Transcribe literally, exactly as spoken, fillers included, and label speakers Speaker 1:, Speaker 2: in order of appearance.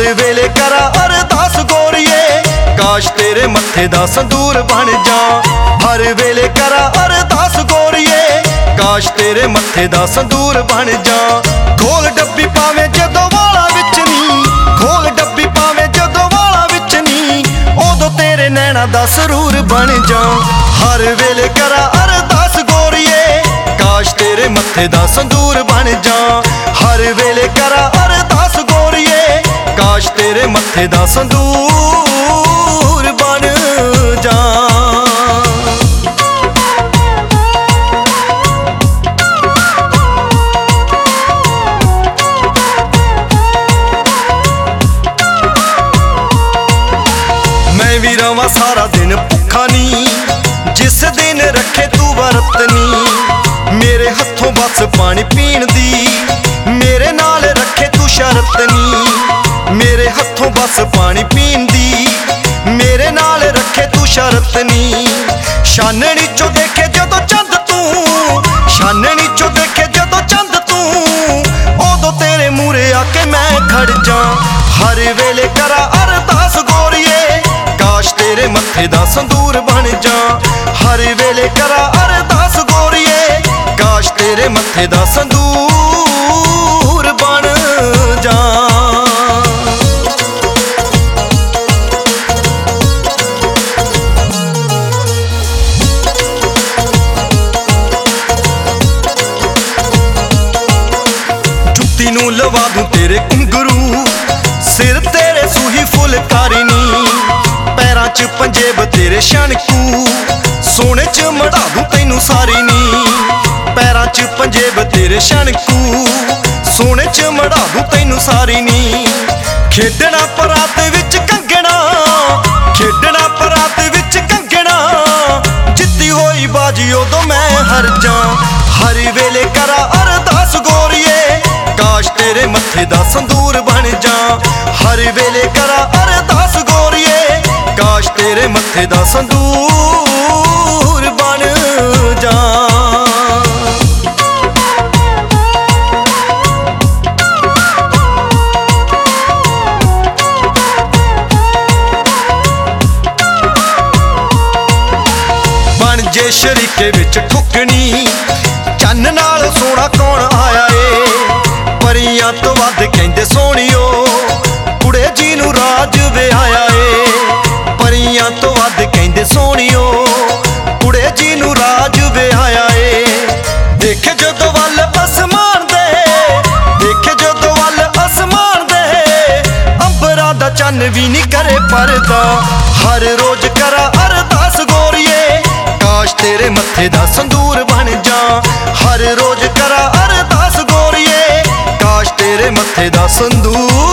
Speaker 1: हर वेले करा अरदास गोरिए काश तेरे मत्थे दा संदूर बन जा। हर वेले करा अरदास गोरिए काश तेरे मत्थे दा संदूर बन जा। खोल डब्बी पावे जदों वाला विच नी, खोल डब्बी पावे जदों वाला विच नी, उदों तेरे नैना दा सरूर बन जा। हर वेले करा अरदास गोरिए काश तेरे मत्थे दा संदूर बन जा। हर वेले करा अरदास गोरिए काश तेरे मत्थे दा संदूर बन जा। मैं भी रवां सारा दिन भुखा नी जिस दिन रखे तू वरत नी। मेरे हथों बस पानी पीण दी मेरे नाल रखे तू शरत नी। मेरे हथों बस पानी पीण दी मेरे नाल रखे तू शरत नी। शाननी चो देखे जदों चंद तू, शाननी चो देखे जदों चंद तू, उदों तेरे मूरे आके मैं खड़ जा। हर वेले करा अरदास गोरिए काश तेरे मत्थे दा संदूर बन जा। हर वेले करा अरदास गोरिए काश तेरे मत्थे दा संदूर बन जा। जुत्ती नूं लवा दूं तेरे घुंघरू, सिर तेरे सूही फुलकारी नी, पैरां च पंजेब तेरे शनकू, सोने च मढ़ा दूं तैनू सारी नी। पैरां च पंजेब तेरे शनकू, सोने च मढ़ा दूं तैनू सारी नी। खेडना परात विच कंगना, खेडना परात विच कंगना, जित्ती होई बाजी उदों मैं हर जा। हर वेले करा अरदास गोरिए काश तेरे मत्थे दा संदूर बन जा। हर वेले करा अरदास गोरिए काश तेरे मत्थे दा संदूर बन जा। बन जे शरीके विच ठुकनी चन्न नाल सोना कौन आया ए। परियां तो वध कहंदे सोहणियो कुड़े जी नूं राज विआया ए। परियां तो वध कहंदे सोहणियो कुड़े जी नूं राज विआया ए। देखे जदों वल आसमान दे, देखे जदों वल आसमान दे, अंबरां दा चन्न भी नहीं करे परदा। हर रोज करा अरदास गोरिए काश तेरे मत्थे दा संदूर बन जा। हर रोज करा अरदास गोरिए काश तेरे मत्थे दा संदूर